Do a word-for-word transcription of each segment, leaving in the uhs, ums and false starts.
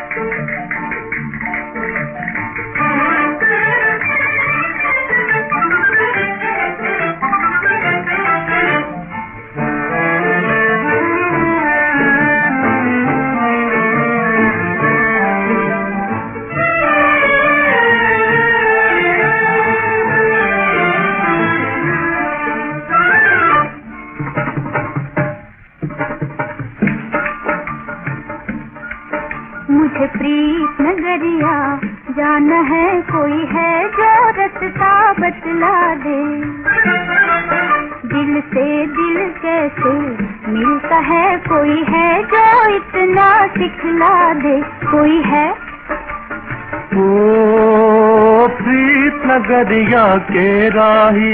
मुझे प्रीत नगरिया जाना है, कोई है जो रास्ता बतला दे। दिल से दिल कैसे मिलता है, कोई है जो इतना सिखला दे। कोई है ओ प्रीत नगरिया के राही,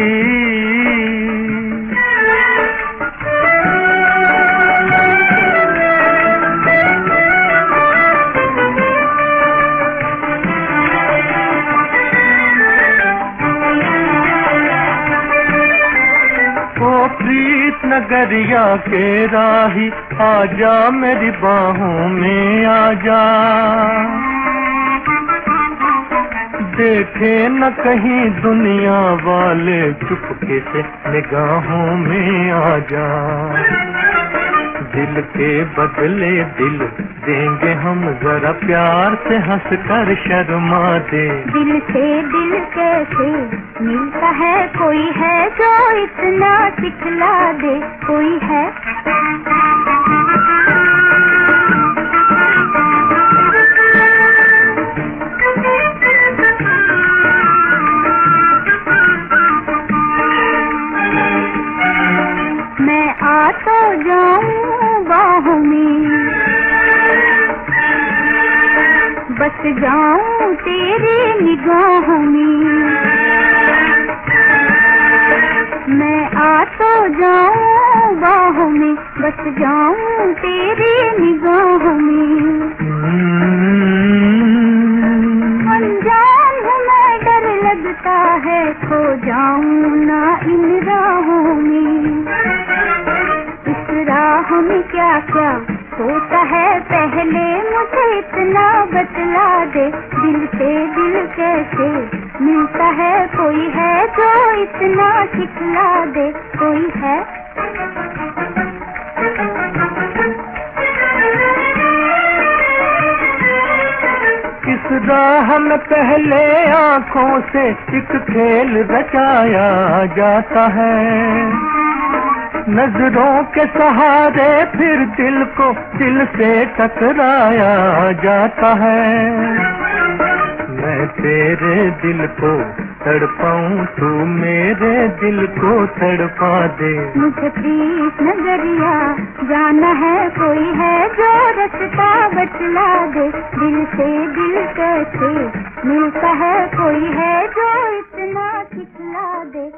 प्रीत नगरिया के राही, आजा मेरी बाहों में आजा। देखे न कहीं दुनिया वाले, चुपके से निगाहों में आजा। दिल के बदले दिल देंगे हम, जरा प्यार से हंस कर शर्मा दे। दिल से दिल कैसे मिलता है, कोई है जो इतना सिखला दे। कोई है मैं आ तो जाऊं बाहों में, बस जाऊं तेरी निगाहों में। मैं आ तो जाऊं बाहों में, बस जाऊं तेरी निगाहों में। अनजान हूँ मैं, डर लगता है खो जाऊं ना इन राहों में। इस राह में क्या क्या होता है, पहले मुझे इतना बतला दे। दिल से दिल कैसे मिलता है, कोई है जो इतना सिखला दे। कोई है किस राह में पहले आँखों से एक खेल रचाया जाता है। नजरों के सहारे फिर दिल को दिल से टकराया जाता है। मैं तेरे दिल को तड़पाऊं, तू मेरे दिल को तड़पा दे। मुझे प्रीत नगरिया जाना है, कोई है जो रास्ता बतला दे। दिल से दिल कैसे मिलता है, कोई है जो इतना सिखला दे।